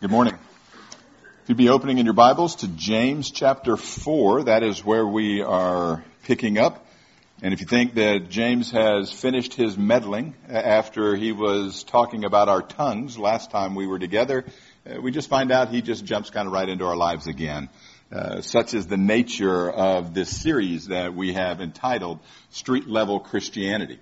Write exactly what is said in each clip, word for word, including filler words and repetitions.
Good morning. If you'd be opening in your Bibles to James chapter four, that is where we are picking up. And if you think that James has finished his meddling after he was talking about our tongues last time we were together, we just find out he just jumps kind of right into our lives again. Uh, such is the nature of this series that we have entitled Street Level Christianity.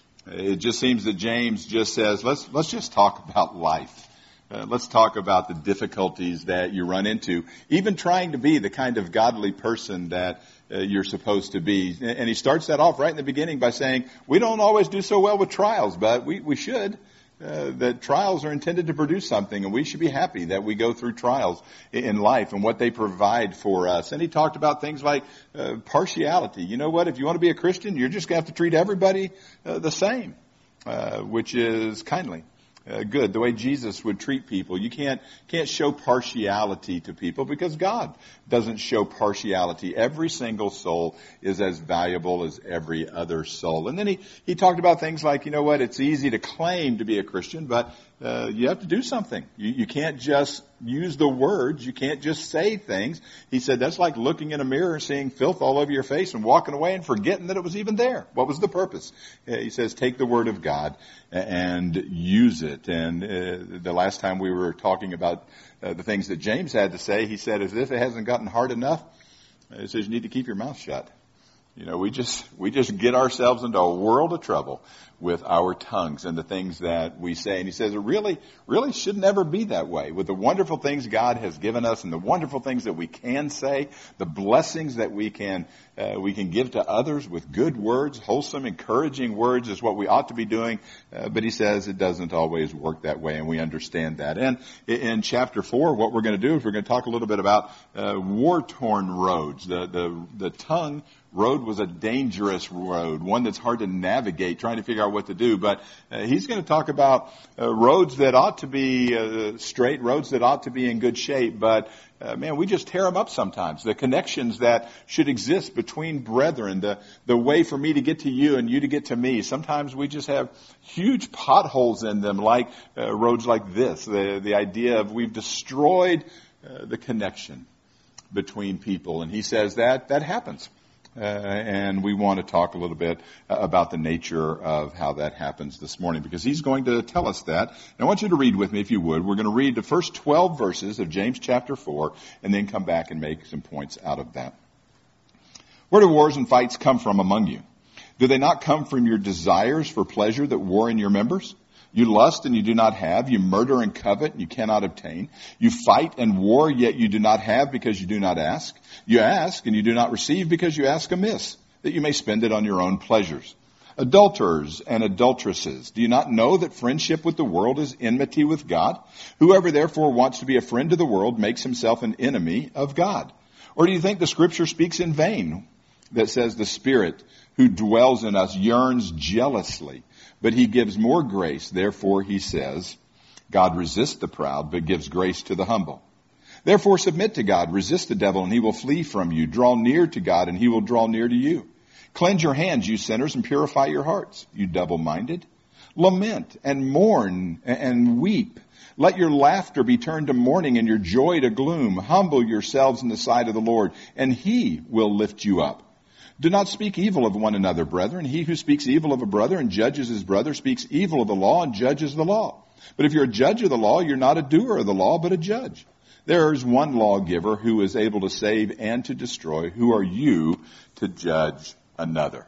It just seems that James just says, let's let's just talk about life. Uh, let's talk about the difficulties that you run into, even trying to be the kind of godly person that uh, you're supposed to be. And he starts that off right in the beginning by saying, we don't always do so well with trials, but we, we should. Uh, that trials are intended to produce something, and we should be happy that we go through trials in life and what they provide for us. And he talked about things like uh, partiality. You know what? If you want to be a Christian, you're just going to have to treat everybody uh, the same, uh, which is kindly. Uh, good, the way Jesus would treat people. You can't can't show partiality to people because God doesn't show partiality. Every single soul is as valuable as every other soul. And then he, he talked about things like, you know what, it's easy to claim to be a Christian, but uh, you have to do something. You, you can't just use the words. You can't just say things. He said that's like looking in a mirror, seeing filth all over your face and walking away and forgetting that it was even there. What was the purpose? Uh, he says take the word of God and use it. And uh, the last time we were talking about uh, the things that James had to say, he said, as if it hasn't gotten hard enough, he says you need to keep your mouth shut. You know, we just we just get ourselves into a world of trouble with our tongues and the things that we say. And he says it really, really should never be that way. With the wonderful things God has given us and the wonderful things that we can say, the blessings that we can uh, we can give to others with good words, wholesome, encouraging words is what we ought to be doing. Uh, but he says it doesn't always work that way, and we understand that. And in chapter four, what we're going to do is we're going to talk a little bit about uh, war-torn roads. The the the tongue road was a dangerous road, one that's hard to navigate, trying to figure out what to do. But uh, he's going to talk about uh, roads that ought to be uh, straight, roads that ought to be in good shape. But, uh, man, we just tear them up sometimes. The connections that should exist between brethren, the, the way for me to get to you and you to get to me. Sometimes we just have huge potholes in them, like uh, roads like this. The, the idea of we've destroyed uh, the connection between people. And he says that that happens. Uh, and we want to talk a little bit uh, about the nature of how that happens this morning, because he's going to tell us that. And I want you to read with me, if you would. We're going to read the first twelve verses of James chapter four, and then come back and make some points out of that. Where do wars and fights come from among you? Do they not come from your desires for pleasure that war in your members? You lust and you do not have. You murder and covet and you cannot obtain. You fight and war, yet you do not have because you do not ask. You ask and you do not receive because you ask amiss, that you may spend it on your own pleasures. Adulterers and adulteresses, do you not know that friendship with the world is enmity with God? Whoever therefore wants to be a friend to the world makes himself an enemy of God. Or do you think the scripture speaks in vain that says the Spirit who dwells in us yearns jealously? But he gives more grace. Therefore, he says, God resists the proud, but gives grace to the humble. Therefore, submit to God. Resist the devil, and he will flee from you. Draw near to God, and he will draw near to you. Cleanse your hands, you sinners, and purify your hearts, you double-minded. Lament and mourn and weep. Let your laughter be turned to mourning and your joy to gloom. Humble yourselves in the sight of the Lord, and he will lift you up. Do not speak evil of one another, brethren. He who speaks evil of a brother and judges his brother speaks evil of the law and judges the law. But if you're a judge of the law, you're not a doer of the law, but a judge. There is one lawgiver who is able to save and to destroy. Who are you to judge another?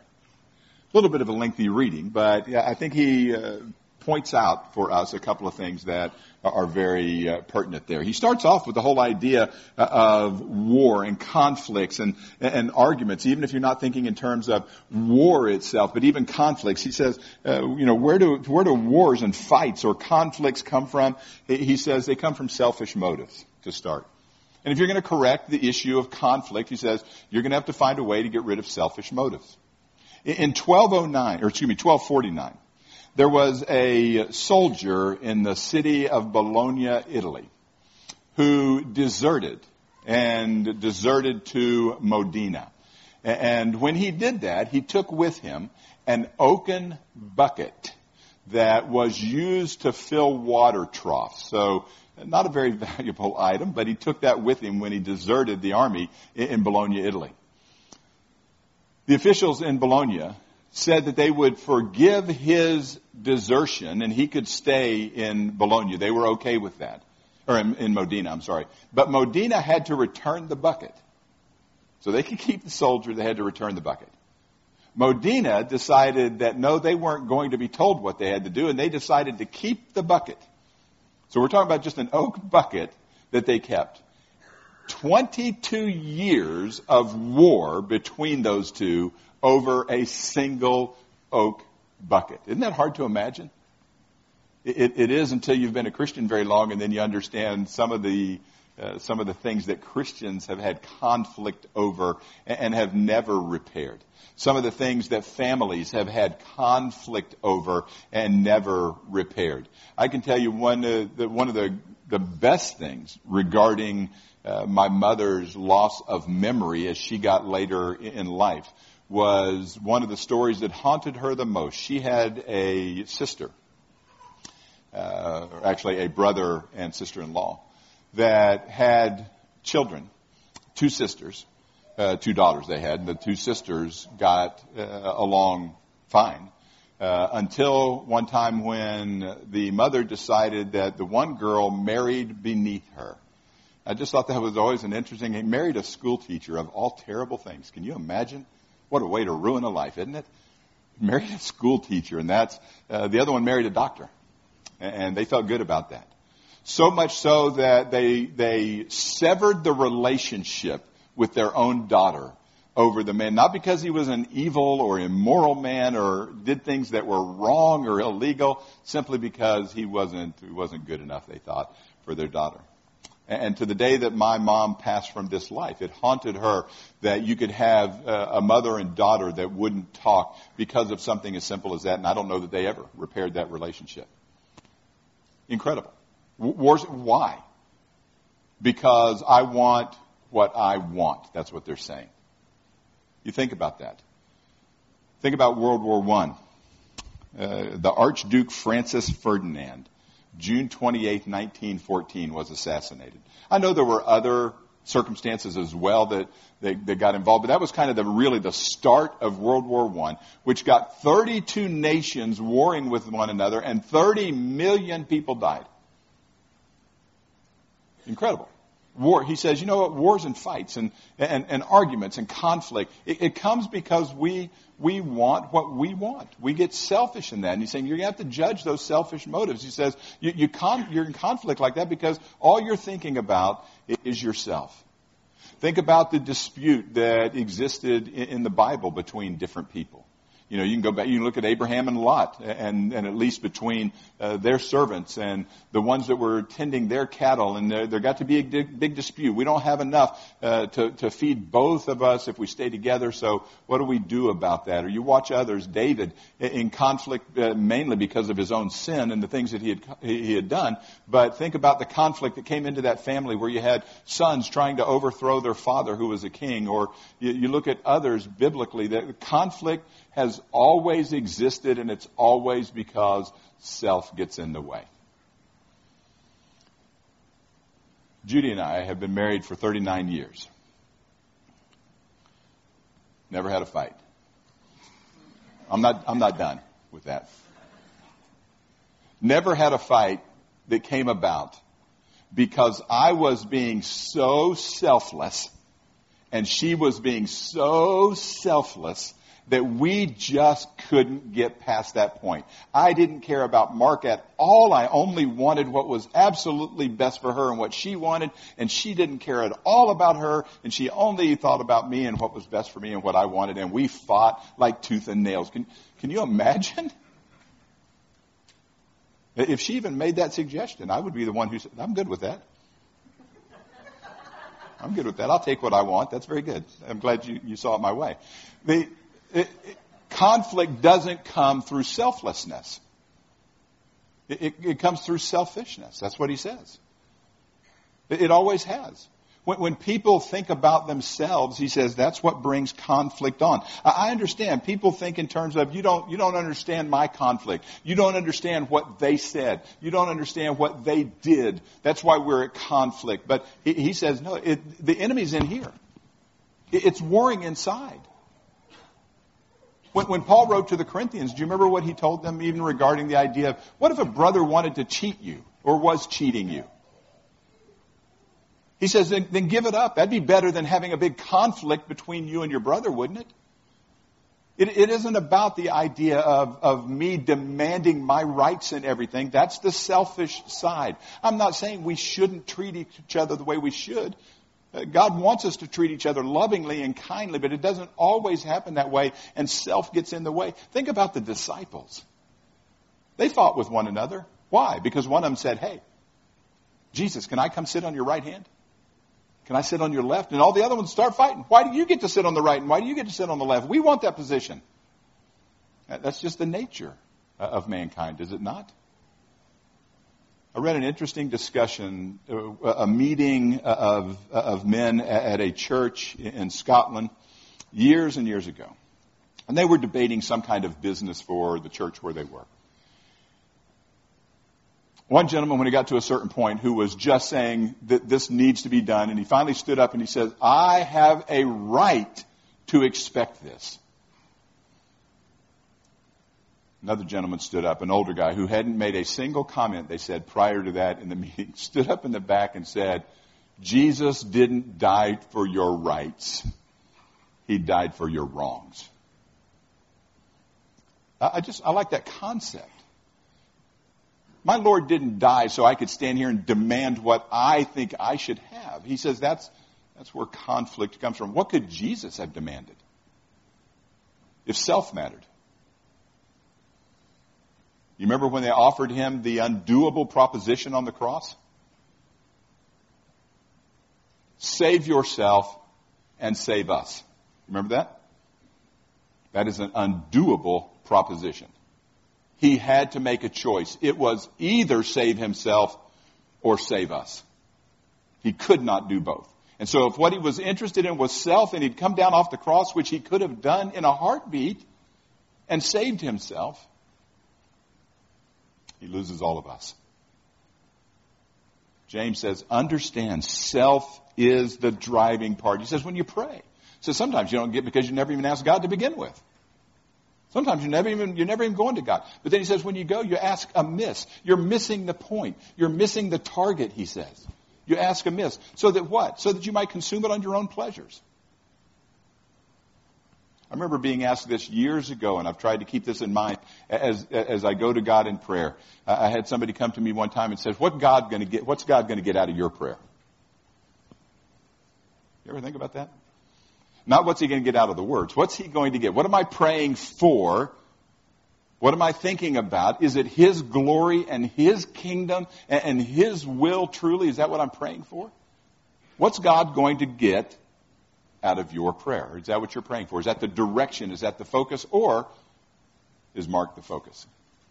A little bit of a lengthy reading, but yeah, I think he uh, points out for us a couple of things that are very uh, pertinent there. He starts off with the whole idea uh, of war and conflicts and, and arguments, even if you're not thinking in terms of war itself, but even conflicts. He says, uh, you know, where do, where do wars and fights or conflicts come from? He says they come from selfish motives to start. And if you're going to correct the issue of conflict, he says, you're going to have to find a way to get rid of selfish motives. In twelve oh nine, or excuse me, twelve forty-nine, there was a soldier in the city of Bologna, Italy, who deserted and deserted to Modena. And when he did that, he took with him an oaken bucket that was used to fill water troughs. So Not a very valuable item, but he took that with him when he deserted the army in Bologna, Italy. The officials in Bologna said that they would forgive his desertion and he could stay in Bologna. They were okay with that. Or in, in Modena, I'm sorry. But Modena had to return the bucket. So they could keep the soldier, they had to return the bucket. Modena decided that no, they weren't going to be told what they had to do, and they decided to keep the bucket. So we're talking about just an oak bucket that they kept. twenty-two years of war between those two over a single oak bucket. Isn't that hard to imagine? It, it is until you've been a Christian very long, and then you understand some of the uh, some of the things that Christians have had conflict over and, and have never repaired. Some of the things that families have had conflict over and never repaired. I can tell you one uh, the, one of the the best things regarding uh, my mother's loss of memory as she got later in life was one of the stories that haunted her the most. She had a sister. Uh, actually a brother and sister-in-law that had children, two sisters, uh, two daughters they had, and the two sisters got uh, along fine uh, until one time when the mother decided that the one girl married beneath her. I just thought that was always an interesting, he married a school teacher of all terrible things. Can you imagine? What a way to ruin a life, isn't it? Married a school teacher, and that's, uh, the other one married a doctor. And they felt good about that. So much so that they they severed the relationship with their own daughter over the man. Not because he was an evil or immoral man or did things that were wrong or illegal, simply because he wasn't he wasn't good enough, they thought, for their daughter. And to the day that my mom passed from this life, it haunted her that you could have a mother and daughter that wouldn't talk because of something as simple as that. And I don't know that they ever repaired that relationship. Incredible. Wars, why? Because I want what I want. That's what they're saying. You think about that. Think about World War One. Uh, the Archduke Francis Ferdinand, June twenty-eighth, nineteen fourteen, was assassinated. I know there were other circumstances as well that they, they got involved, but that was kind of the really the start of World War One, which got thirty-two nations warring with one another, and thirty million people died. Incredible. War, he says, you know what, wars and fights and, and, and arguments and conflict, it, it comes because we we want what we want. We get selfish in that. And he's saying you're going to have to judge those selfish motives. He says you, you con, you're in conflict like that because all you're thinking about is yourself. Think about the dispute that existed in, in the Bible between different people. You know, you can go back, you can look at Abraham and Lot, and, and at least between uh, their servants and the ones that were tending their cattle, and there, there got to be a big, big dispute. We don't have enough uh, to, to feed both of us if we stay together, so what do we do about that? Or you watch others, David, in conflict uh, mainly because of his own sin and the things that he had, he had done, but think about the conflict that came into that family where you had sons trying to overthrow their father who was a king, or you, you look at others biblically, that conflict has always existed, and it's always because self gets in the way. Judy and I have been married for thirty-nine years. Never had a fight. I'm not, I'm not done with that. Never had a fight that came about because I was being so selfless and she was being so selfless that we just couldn't get past that point. I didn't care about Mark at all. I only wanted what was absolutely best for her and what she wanted, and she didn't care at all about her, and she only thought about me and what was best for me and what I wanted, and we fought like tooth and nails. Can, can you imagine? If she even made that suggestion, I would be the one who said, I'm good with that. I'm good with that. I'll take what I want. That's very good. I'm glad you, you saw it my way. The, it, it, conflict doesn't come through selflessness. It, it, it comes through selfishness. That's what he says. It, it always has. When, when people think about themselves, he says, that's what brings conflict on. I, I understand. People think in terms of, you don't, you don't understand my conflict. You don't understand what they said. You don't understand what they did. That's why we're at conflict. But he, he says, no, it, the enemy's in here. It, it's warring inside. When, when Paul wrote to the Corinthians, do you remember what he told them even regarding the idea of, what if a brother wanted to cheat you or was cheating you? He says, then, then give it up. That'd be better than having a big conflict between you and your brother, wouldn't it? It, it isn't about the idea of, of me demanding my rights and everything. That's the selfish side. I'm not saying we shouldn't treat each other the way we should. God wants us to treat each other lovingly and kindly, but it doesn't always happen that way, and self gets in the way. Think about the disciples. They fought with one another. Why? Because one of them said, hey, Jesus, can I come sit on your right hand? Can I sit on your left? And all the other ones start fighting. Why do you get to sit on the right and why do you get to sit on the left? We want that position. That's just the nature of mankind, is it not? I read an interesting discussion, a meeting of, of men at a church in Scotland years and years ago. And they were debating some kind of business for the church where they were. One gentleman, when he got to a certain point, who was just saying that this needs to be done, and he finally stood up and he says, I have a right to expect this. Another gentleman stood up, an older guy who hadn't made a single comment, they said, prior to that in the meeting, stood up in the back and said, Jesus didn't die for your rights. He died for your wrongs. I just, I like that concept. My Lord didn't die so I could stand here and demand what I think I should have. He says that's, that's where conflict comes from. What could Jesus have demanded if self mattered? You remember when they offered him the undoable proposition on the cross? Save yourself and save us. Remember that? That is an undoable proposition. He had to make a choice. It was either save himself or save us. He could not do both. And so if what he was interested in was self and he'd come down off the cross, which he could have done in a heartbeat and saved himself, he loses all of us. James says, understand, self is the driving part. He says, when you pray. So sometimes you don't get because you never even asked God to begin with. Sometimes you never even, you're never even going to God. But then he says, when you go, you ask amiss. You're missing the point. You're missing the target, he says. You ask amiss. So that what? So that you might consume it on your own pleasures. I remember being asked this years ago, and I've tried to keep this in mind as as I go to God in prayer. I had somebody come to me one time and says, "What God going to get? What's God going to get out of your prayer?" You ever think about that? Not what's he going to get out of the words. What's he going to get? What am I praying for? What am I thinking about? Is it his glory and his kingdom and his will truly? Is that what I'm praying for? What's God going to get out of your prayer? Is that what you're praying for? Is that the direction? Is that the focus? Or is Mark the focus?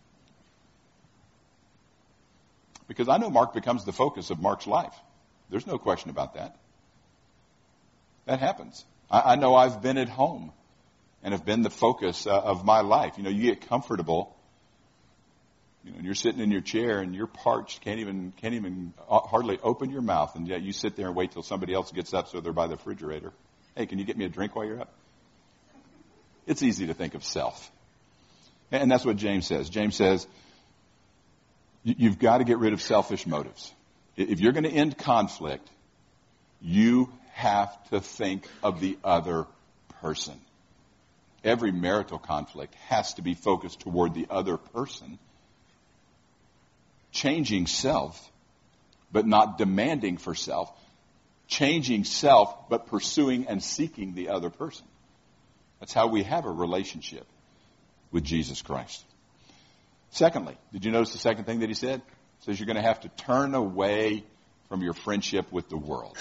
Because I know Mark becomes the focus of Mark's life. There's no question about that. That happens. I, I know I've been at home and have been the focus uh, of my life. You know, you get comfortable, you know, and you're sitting in your chair and you're parched, can't even can't even hardly open your mouth, and yet you sit there and wait till somebody else gets up so they're by the refrigerator. Hey, can you get me a drink while you're up? It's easy to think of self. And that's what James says. James says, you've got to get rid of selfish motives. If you're going to end conflict, you have to think of the other person. Every marital conflict has to be focused toward the other person. Changing self, but not demanding for self. Changing self, but pursuing and seeking the other person. That's how we have a relationship with Jesus Christ. Secondly, did you notice the second thing that he said? He says you're going to have to turn away from your friendship with the world.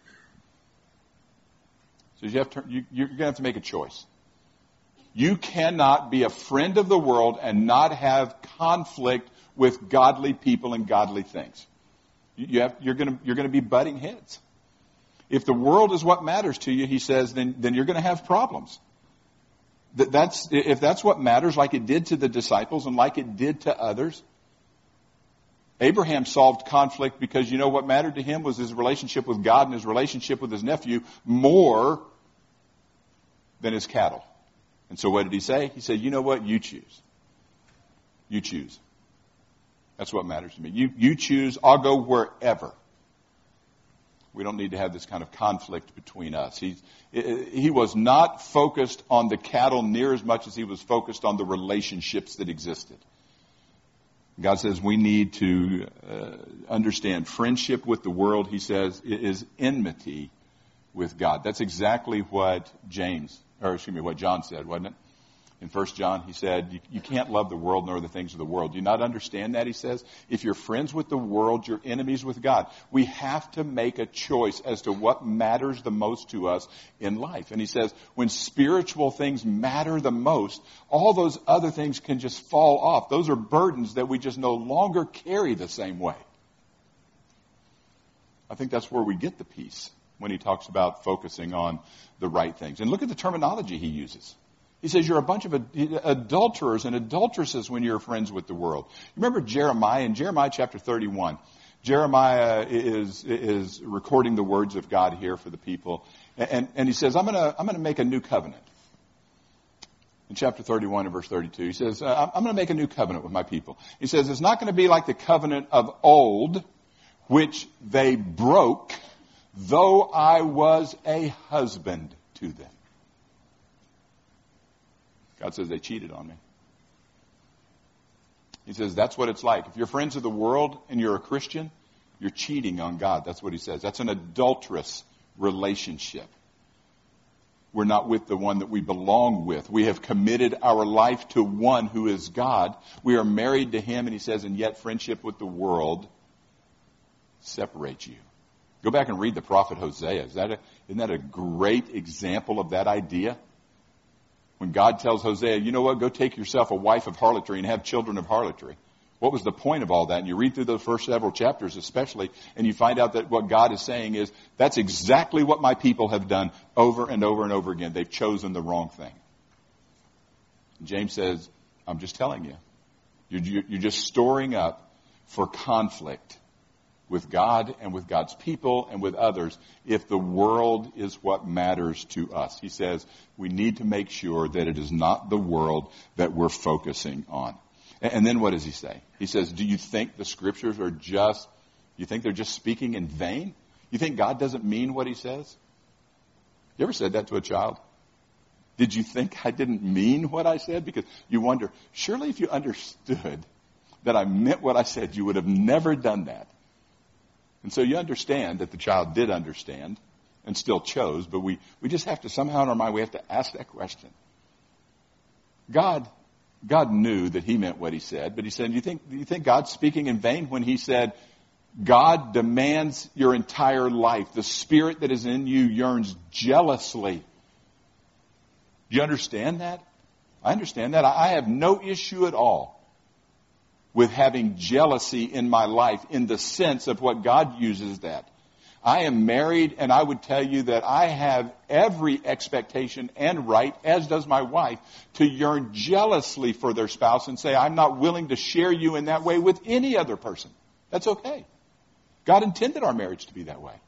So you have to, you, you're going to have to make a choice. You cannot be a friend of the world and not have conflict with godly people and godly things. You have, you're going to, you're going to be butting heads. If the world is what matters to you, he says, then, then you're going to have problems. That, that's, if that's what matters, like it did to the disciples and like it did to others. Abraham solved conflict because you know what mattered to him was his relationship with God and his relationship with his nephew more than his cattle. And so what did he say? He said, you know what? You choose. You choose. That's what matters to me. You, you choose. I'll go wherever. We don't need to have this kind of conflict between us. He, he was not focused on the cattle near as much as he was focused on the relationships that existed. God says we need to uh, understand friendship with the world, he says, is enmity with God. That's exactly what James, or excuse me, what John said, wasn't it? In First John, he said, you, you can't love the world nor the things of the world. Do you not understand that, he says? If you're friends with the world, you're enemies with God. We have to make a choice as to what matters the most to us in life. And he says, when spiritual things matter the most, all those other things can just fall off. Those are burdens that we just no longer carry the same way. I think that's where we get the peace when he talks about focusing on the right things. And look at the terminology he uses. He says you're a bunch of adulterers and adulteresses when you're friends with the world. Remember Jeremiah in Jeremiah chapter thirty-one. Jeremiah is is recording the words of God here for the people, and and he says I'm gonna I'm gonna make a new covenant. In chapter thirty-one and verse thirty-two, he says I'm gonna make a new covenant with my people. He says it's not going to be like the covenant of old, which they broke, though I was a husband to them. God says they cheated on me. He says that's what it's like. If you're friends of the world and you're a Christian, you're cheating on God. That's what he says. That's an adulterous relationship. We're not with the one that we belong with. We have committed our life to one who is God. We are married to him, and he says, and yet friendship with the world separates you. Go back and read the prophet Hosea. Is that a, isn't that a great example of that idea? When God tells Hosea, you know what, go take yourself a wife of harlotry and have children of harlotry. What was the point of all that? And you read through those first several chapters especially, and you find out that what God is saying is, that's exactly what my people have done over and over and over again. They've chosen the wrong thing. And James says, I'm just telling you. You're, you're just storing up for conflict with God and with God's people and with others if the world is what matters to us. He says we need to make sure that it is not the world that we're focusing on. And then what does he say? He says, do you think the scriptures are just, you think they're just speaking in vain? You think God doesn't mean what he says? You ever said that to a child? Did you think I didn't mean what I said? Because you wonder, surely if you understood that I meant what I said, you would have never done that. And so you understand that the child did understand and still chose, but we, we just have to somehow in our mind, we have to ask that question. God, God knew that he meant what he said, but he said, do you think, do you think God's speaking in vain when he said, God demands your entire life. The spirit that is in you yearns jealously. Do you understand that? I understand that. I have no issue at all with having jealousy in my life in the sense of what God uses that. I am married, and I would tell you that I have every expectation and right, as does my wife, to yearn jealously for their spouse and say, I'm not willing to share you in that way with any other person. That's okay. God intended our marriage to be that way.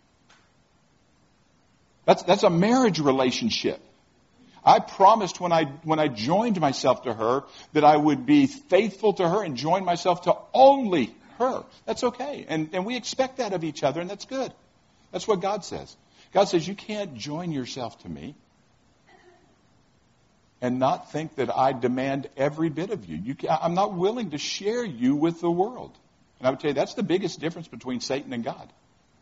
That's, that's a marriage relationship. I promised when I when I joined myself to her that I would be faithful to her and join myself to only her. That's okay. And, and we expect that of each other, and that's good. That's what God says. God says you can't join yourself to me and not think that I demand every bit of you. you can, I'm not willing to share you with the world. And I would tell you that's the biggest difference between Satan and God.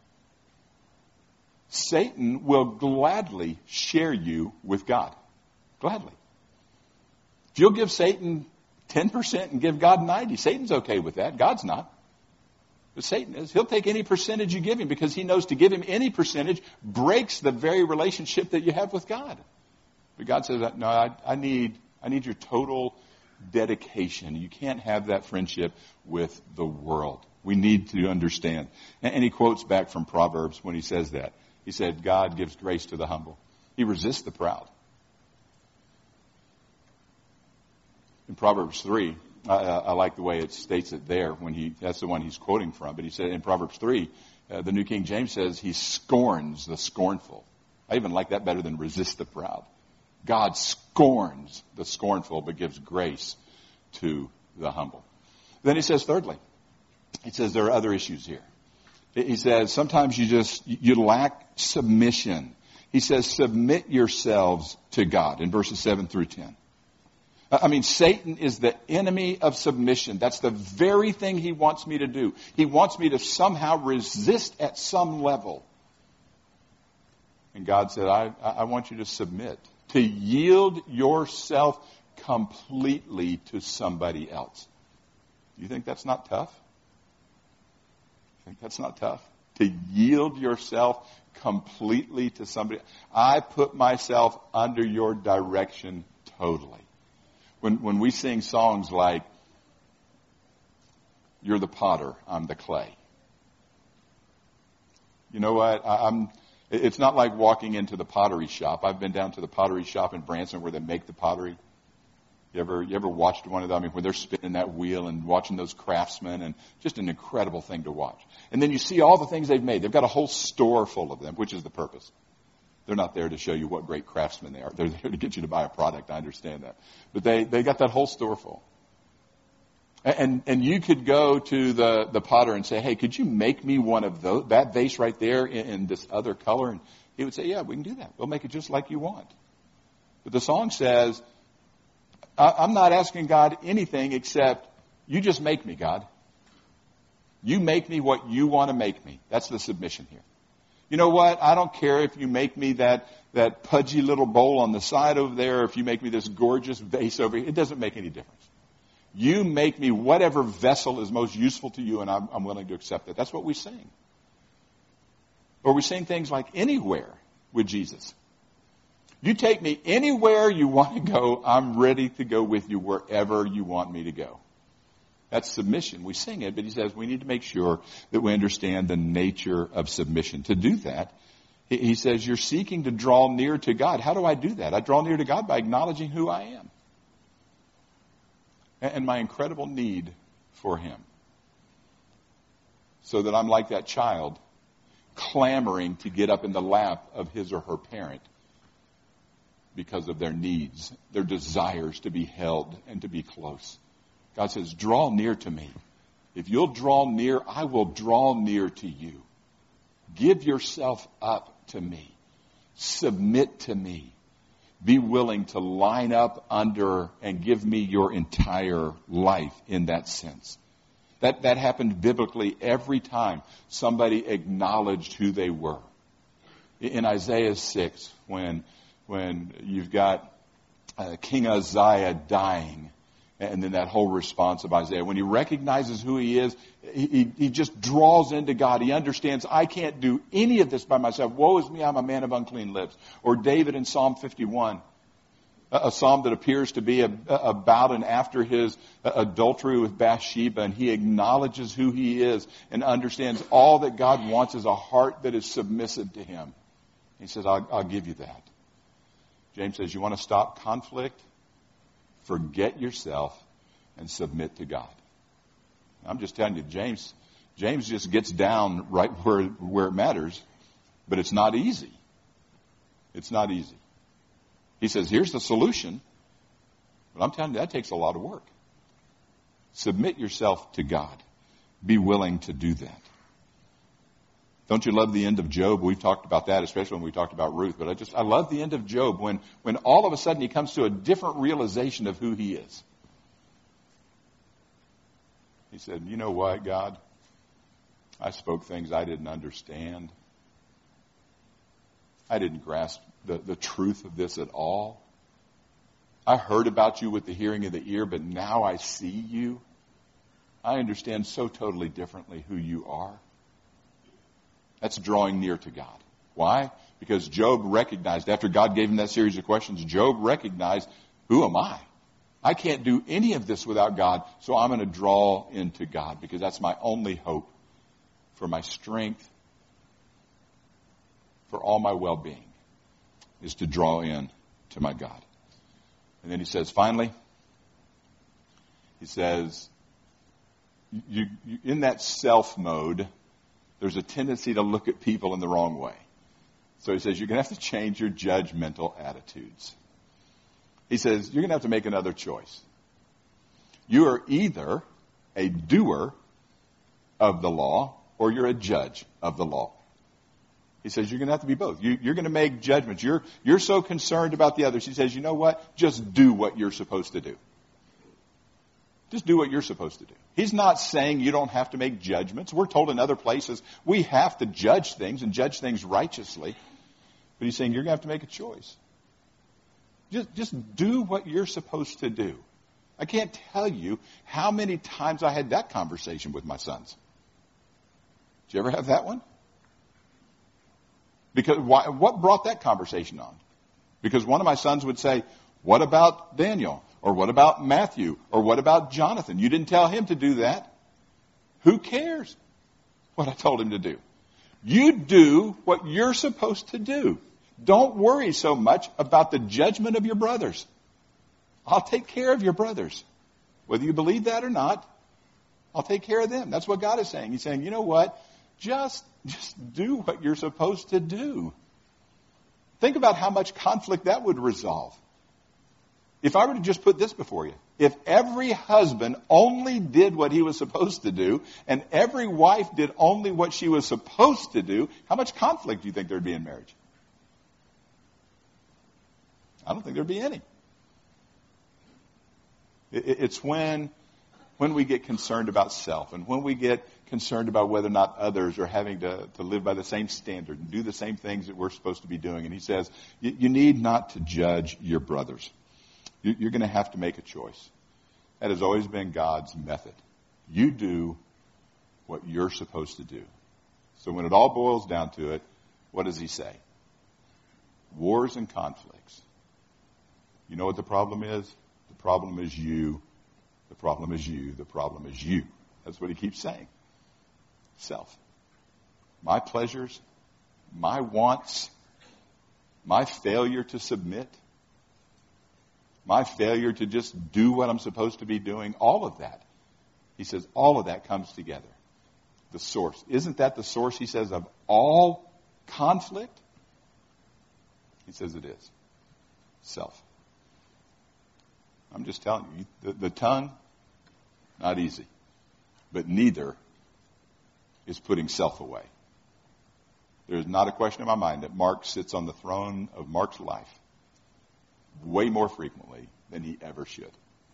Satan will gladly share you with God. Gladly. If you'll give Satan ten percent and give God ninety, Satan's okay with that. God's not. But Satan is. He'll take any percentage you give him because he knows to give him any percentage breaks the very relationship that you have with God. But God says, no, I, I need I need your total dedication. You can't have that friendship with the world. We need to understand. And, and he quotes back from Proverbs when he says that. He said, God gives grace to the humble. He resists the proud. In Proverbs three, I, I like the way it states it there. When he, that's the one he's quoting from. But he said in Proverbs three, uh, the New King James says he scorns the scornful. I even like that better than resist the proud. God scorns the scornful, but gives grace to the humble. Then he says, thirdly, he says there are other issues here. He says sometimes you just, you lack submission. He says submit yourselves to God in verses seven through ten. I mean, Satan is the enemy of submission. That's the very thing he wants me to do. He wants me to somehow resist at some level. And God said, I, I want you to submit, to yield yourself completely to somebody else. Do you think that's not tough? You think that's not tough? To yield yourself completely to somebody. I put myself under your direction totally. When when we sing songs like, you're the potter, I'm the clay. You know what? I, I'm. It's not like walking into the pottery shop. I've been down to the pottery shop in Branson where they make the pottery. You ever you ever watched one of them? I mean, where they're spinning that wheel and watching those craftsmen, and just an incredible thing to watch. And then you see all the things they've made. They've got a whole store full of them, which is the purpose. They're not there to show you what great craftsmen they are. They're there to get you to buy a product. I understand that. But they, they got that whole store full. And, and you could go to the, the potter and say, hey, could you make me one of those, that vase right there in, in this other color? And he would say, yeah, we can do that. We'll make it just like you want. But the song says, I, I'm not asking God anything except you just make me, God. You make me what you want to make me. That's the submission here. You know what? I don't care if you make me that, that pudgy little bowl on the side over there, or if you make me this gorgeous vase over here. It doesn't make any difference. You make me whatever vessel is most useful to you, and I'm, I'm willing to accept it. That's what we sing. Or we sing things like anywhere with Jesus. You take me anywhere you want to go, I'm ready to go with you wherever you want me to go. That's submission. We sing it, but he says we need to make sure that we understand the nature of submission. To do that, he says you're seeking to draw near to God. How do I do that? I draw near to God by acknowledging who I am and my incredible need for him. So that I'm like that child clamoring to get up in the lap of his or her parent because of their needs, their desires to be held and to be close. God says, draw near to me. If you'll draw near, I will draw near to you. Give yourself up to me. Submit to me. Be willing to line up under and give me your entire life in that sense. That, that happened biblically every time somebody acknowledged who they were. In Isaiah six, when, when you've got uh, King Uzziah dying, and then that whole response of Isaiah, when he recognizes who he is, he, he just draws into God. He understands, I can't do any of this by myself. Woe is me, I'm a man of unclean lips. Or David in Psalm fifty-one, a, a psalm that appears to be a, a, about and after his adultery with Bathsheba, and he acknowledges who he is and understands all that God wants is a heart that is submissive to him. He says, I'll, I'll give you that. James says, you want to stop conflict? Forget yourself and submit to God. I'm just telling you, James, James just gets down right where, where it matters, but it's not easy. It's not easy. He says, here's the solution, but I'm telling you, that takes a lot of work. Submit yourself to God. Be willing to do that. Don't you love the end of Job? We've talked about that, especially when we talked about Ruth. But I just, I love the end of Job when, when all of a sudden he comes to a different realization of who he is. He said, you know what, God? I spoke things I didn't understand. I didn't grasp the, the truth of this at all. I heard about you with the hearing of the ear, but now I see you. I understand so totally differently who you are. That's drawing near to God. Why? Because Job recognized, after God gave him that series of questions, Job recognized, who am I? I can't do any of this without God, so I'm going to draw into God because that's my only hope for my strength, for all my well-being is to draw in to my God. And then he says, finally, he says, you, you, in that self mode, there's a tendency to look at people in the wrong way. So he says, you're going to have to change your judgmental attitudes. He says, you're going to have to make another choice. You are either a doer of the law or you're a judge of the law. He says, you're going to have to be both. You, you're going to make judgments. You're, you're so concerned about the others. He says, you know what? Just do what you're supposed to do. Just do what you're supposed to do. He's not saying you don't have to make judgments. We're told in other places we have to judge things and judge things righteously. But he's saying you're going to have to make a choice. Just, just do what you're supposed to do. I can't tell you how many times I had that conversation with my sons. Did you ever have that one? Because why, what brought that conversation on? Because one of my sons would say, what about Daniel? Or what about Matthew? Or what about Jonathan? You didn't tell him to do that. Who cares what I told him to do? You do what you're supposed to do. Don't worry so much about the judgment of your brothers. I'll take care of your brothers. Whether you believe that or not, I'll take care of them. That's what God is saying. He's saying, you know what? Just, just do what you're supposed to do. Think about how much conflict that would resolve. If I were to just put this before you, if every husband only did what he was supposed to do, and every wife did only what she was supposed to do, how much conflict do you think there'd be in marriage? I don't think there'd be any. It's when, when we get concerned about self, and when we get concerned about whether or not others are having to, to live by the same standard and do the same things that we're supposed to be doing. And he says, you, you need not to judge your brothers. You, you're going to have to make a choice. That has always been God's method. You do what you're supposed to do. So when it all boils down to it, what does he say? Wars and conflicts. You know what the problem is? The problem is you. The problem is you. The problem is you. That's what he keeps saying. Self. My pleasures, my wants, my failure to submit, my failure to just do what I'm supposed to be doing, all of that. He says all of that comes together. The source. Isn't that the source, he says, of all conflict? He says it is. Self. I'm just telling you, the, the tongue, not easy. But neither is putting self away. There is not a question in my mind that Mark sits on the throne of Mark's life way more frequently than he ever should.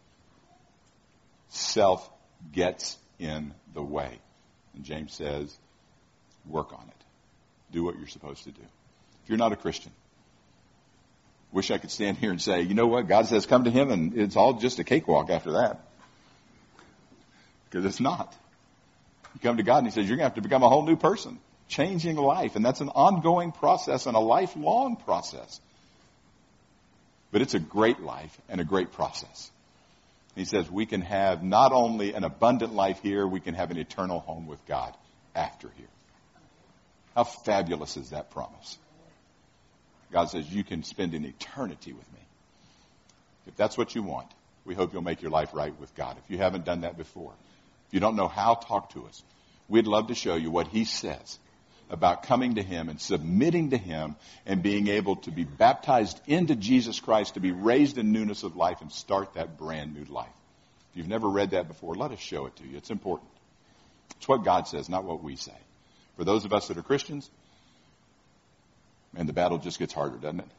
Self gets in the way. And James says, work on it. Do what you're supposed to do. If you're not a Christian, wish I could stand here and say, you know what, God says come to him and it's all just a cakewalk after that. Because it's not. You come to God and he says, you're going to have to become a whole new person. Changing life. And that's an ongoing process and a lifelong process. But it's a great life and a great process. He says we can have not only an abundant life here, we can have an eternal home with God after here. How fabulous is that promise? God says you can spend an eternity with me. If that's what you want, we hope you'll make your life right with God. If you haven't done that before, if you don't know how, talk to us. We'd love to show you what he says about coming to him and submitting to him and being able to be baptized into Jesus Christ, to be raised in newness of life and start that brand new life. If you've never read that before, let us show it to you. It's important. It's what God says, not what we say. For those of us that are Christians, man, the battle just gets harder, doesn't it?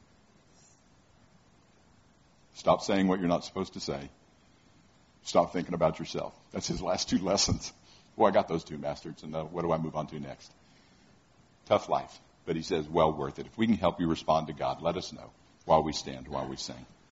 Stop saying what you're not supposed to say. Stop thinking about yourself. That's his last two lessons. Well, I got those two masters, and uh, what do I move on to next? Tough life. But he says, well worth it. If we can help you respond to God, let us know while we stand, while we sing.